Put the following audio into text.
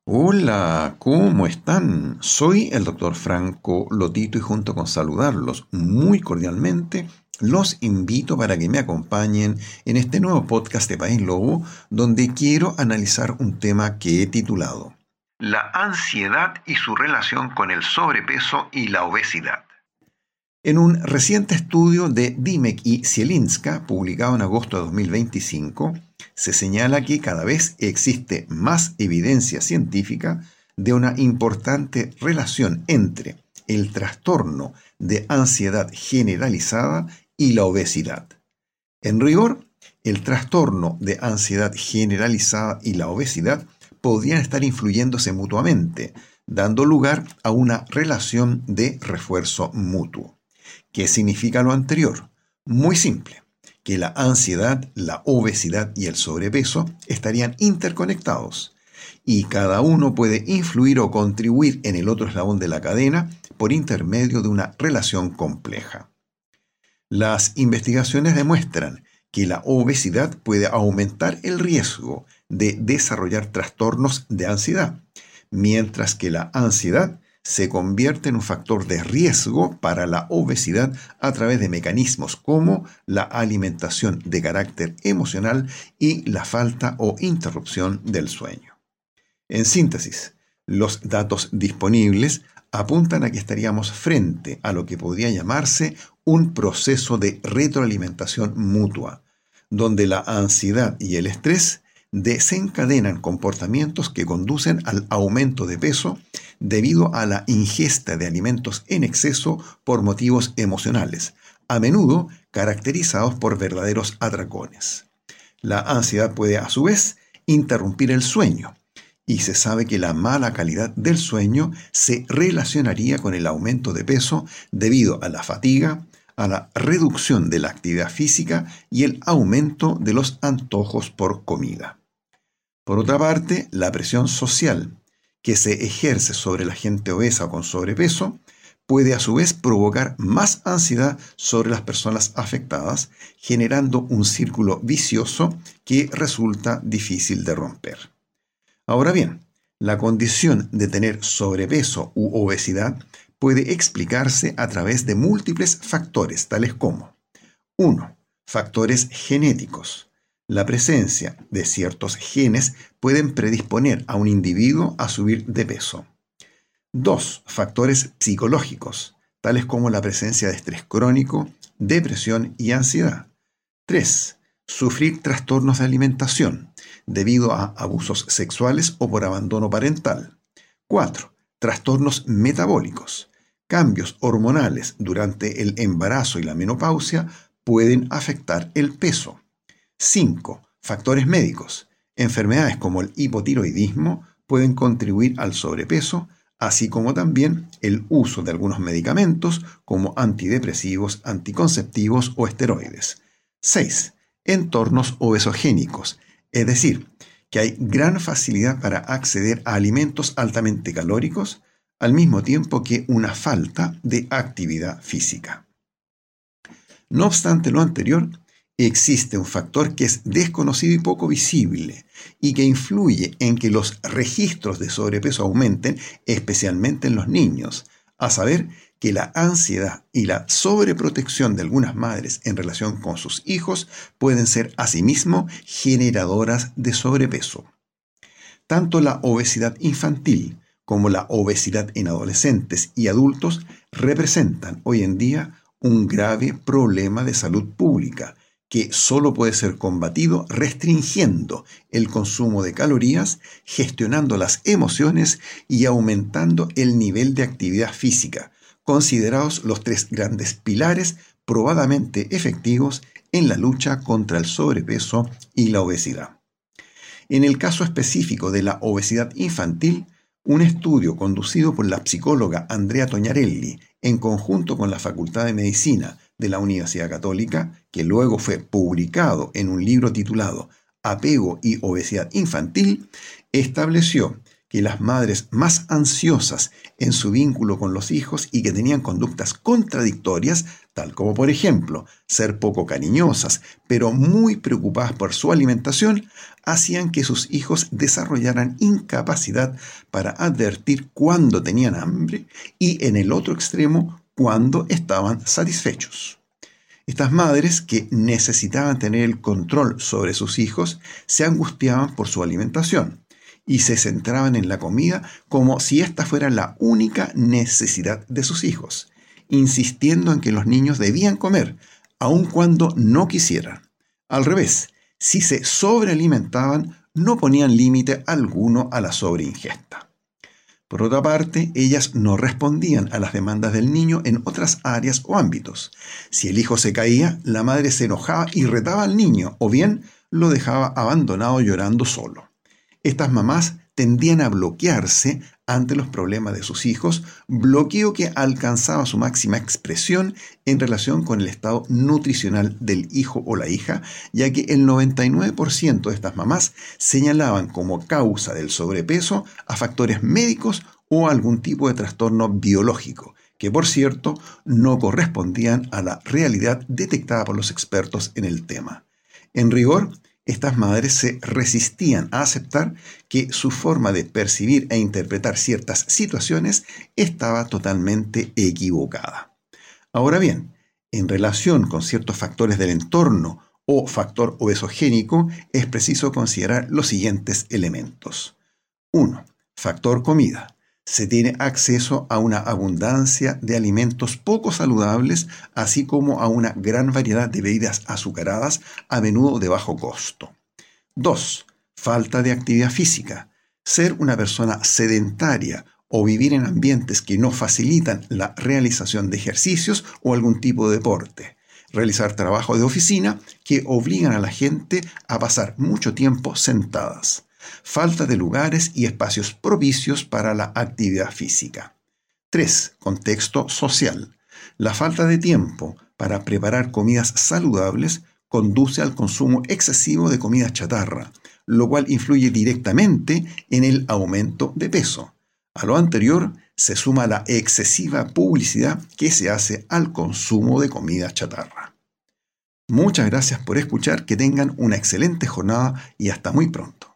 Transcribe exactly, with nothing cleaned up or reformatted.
Hola, ¿cómo están? Soy el doctor Franco Lotito y junto con saludarlos muy cordialmente, los invito para que me acompañen en este nuevo podcast de País Lobo, donde quiero analizar un tema que he titulado La ansiedad y su relación con el sobrepeso y la obesidad. En un reciente estudio de Dimek y Zielinska, publicado en agosto de dos mil veinticinco, se señala que cada vez existe más evidencia científica de una importante relación entre el trastorno de ansiedad generalizada y la obesidad. En rigor, el trastorno de ansiedad generalizada y la obesidad podrían estar influyéndose mutuamente, dando lugar a una relación de refuerzo mutuo. ¿Qué significa lo anterior? Muy simple, que la ansiedad, la obesidad y el sobrepeso estarían interconectados y cada uno puede influir o contribuir en el otro eslabón de la cadena por intermedio de una relación compleja. Las investigaciones demuestran que la obesidad puede aumentar el riesgo de desarrollar trastornos de ansiedad, mientras que la ansiedad se convierte en un factor de riesgo para la obesidad a través de mecanismos como la alimentación de carácter emocional y la falta o interrupción del sueño. En síntesis, los datos disponibles apuntan a que estaríamos frente a lo que podría llamarse un proceso de retroalimentación mutua, donde la ansiedad y el estrés desencadenan comportamientos que conducen al aumento de peso debido a la ingesta de alimentos en exceso por motivos emocionales, a menudo caracterizados por verdaderos atracones. La ansiedad puede, a su vez, interrumpir el sueño, y se sabe que la mala calidad del sueño se relacionaría con el aumento de peso debido a la fatiga, a la reducción de la actividad física y el aumento de los antojos por comida. Por otra parte, la presión social que se ejerce sobre la gente obesa o con sobrepeso puede a su vez provocar más ansiedad sobre las personas afectadas, generando un círculo vicioso que resulta difícil de romper. Ahora bien, la condición de tener sobrepeso u obesidad puede explicarse a través de múltiples factores, tales como uno. Factores genéticos. La presencia de ciertos genes pueden predisponer a un individuo a subir de peso. dos. Factores psicológicos, tales como la presencia de estrés crónico, depresión y ansiedad. tres. Sufrir trastornos de alimentación, debido a abusos sexuales o por abandono parental. cuatro. Trastornos metabólicos. Cambios hormonales durante el embarazo y la menopausia pueden afectar el peso. cinco. Factores médicos. Enfermedades como el hipotiroidismo pueden contribuir al sobrepeso, así como también el uso de algunos medicamentos como antidepresivos, anticonceptivos o esteroides. seis. Entornos obesogénicos, es decir, que hay gran facilidad para acceder a alimentos altamente calóricos, al mismo tiempo que una falta de actividad física. No obstante lo anterior, existe un factor que es desconocido y poco visible y que influye en que los registros de sobrepeso aumenten, especialmente en los niños, a saber que la ansiedad y la sobreprotección de algunas madres en relación con sus hijos pueden ser asimismo generadoras de sobrepeso. Tanto la obesidad infantil como la obesidad en adolescentes y adultos representan hoy en día un grave problema de salud pública que solo puede ser combatido restringiendo el consumo de calorías, gestionando las emociones y aumentando el nivel de actividad física, considerados los tres grandes pilares probadamente efectivos en la lucha contra el sobrepeso y la obesidad. En el caso específico de la obesidad infantil, un estudio conducido por la psicóloga Andrea Tognarelli en conjunto con la Facultad de Medicina de la Universidad Católica, que luego fue publicado en un libro titulado Apego y obesidad infantil, estableció que las madres más ansiosas en su vínculo con los hijos y que tenían conductas contradictorias tal como por ejemplo ser poco cariñosas, pero muy preocupadas por su alimentación, hacían que sus hijos desarrollaran incapacidad para advertir cuándo tenían hambre y en el otro extremo cuándo estaban satisfechos. Estas madres, que necesitaban tener el control sobre sus hijos, se angustiaban por su alimentación y se centraban en la comida como si ésta fuera la única necesidad de sus hijos, insistiendo en que los niños debían comer, aun cuando no quisieran. Al revés, si se sobrealimentaban, no ponían límite alguno a la sobreingesta. Por otra parte, ellas no respondían a las demandas del niño en otras áreas o ámbitos. Si el hijo se caía, la madre se enojaba y retaba al niño, o bien lo dejaba abandonado llorando solo. Estas mamás tendían a bloquearse ante los problemas de sus hijos, bloqueo que alcanzaba su máxima expresión en relación con el estado nutricional del hijo o la hija, ya que el noventa y nueve por ciento de estas mamás señalaban como causa del sobrepeso a factores médicos o algún tipo de trastorno biológico, que por cierto no correspondían a la realidad detectada por los expertos en el tema. En rigor, estas madres se resistían a aceptar que su forma de percibir e interpretar ciertas situaciones estaba totalmente equivocada. Ahora bien, en relación con ciertos factores del entorno o factor obesogénico, es preciso considerar los siguientes elementos. uno. Factor comida. Se tiene acceso a una abundancia de alimentos poco saludables, así como a una gran variedad de bebidas azucaradas, a menudo de bajo costo. dos. Falta de actividad física. Ser una persona sedentaria o vivir en ambientes que no facilitan la realización de ejercicios o algún tipo de deporte. Realizar trabajo de oficina que obligan a la gente a pasar mucho tiempo sentadas. Falta de lugares y espacios propicios para la actividad física. tres. Contexto social. La falta de tiempo para preparar comidas saludables conduce al consumo excesivo de comida chatarra, lo cual influye directamente en el aumento de peso. A lo anterior se suma la excesiva publicidad que se hace al consumo de comida chatarra. Muchas gracias por escuchar, que tengan una excelente jornada y hasta muy pronto.